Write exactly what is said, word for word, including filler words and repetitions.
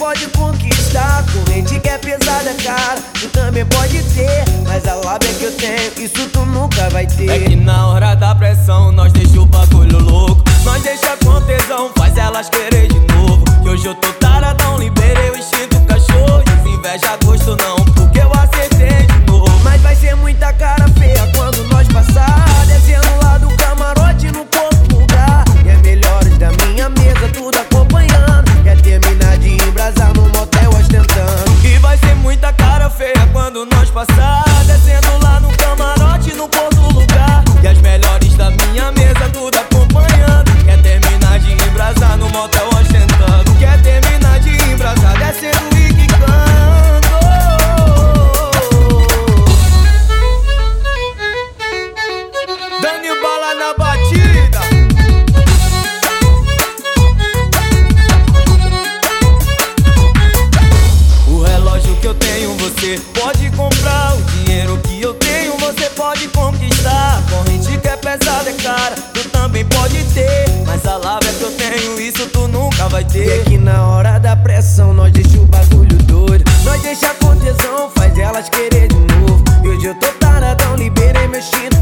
pode conquistar. Corrente que é pesada, cara, tu também pode ter. Mas a lábia que eu tenho, isso tu nunca vai ter. É que na hora da pressão nós deixa o bagulho louco. Nós deixa com tesão, faz elas querer de novo. Que hoje eu tô taradão, liberei o instinto cachorro. Desinveja gosto não, porque eu acertei de novo. Mas vai ser muita cara feia quando nós passar, descendo lá do camarote no pouco lugar. E é melhores da minha mesa, tudo acompanhando. Quer terminar de embrasar no motel ostentando. E vai ser muita cara feia quando nós passar, descendo lá no camarote no pouco lugar. E as melhores da minha mesa, tudo acompanhando. Quer terminar de embrasar no motel ostentando. Quer terminar de embrasar, descendo e quicando. Dando bala na batida. O relógio que eu tenho você pode comprar. O dinheiro que eu tenho você pode conquistar. Corrente que é pesada, é cara, tu também pode ter. Mas a lábia que eu tenho, isso tu nunca vai ter. E é que na hora da pressão nós deixa o bagulho doido. Nós deixa com tesão, faz elas querer de novo. E hoje eu tô taradão, liberei meu instinto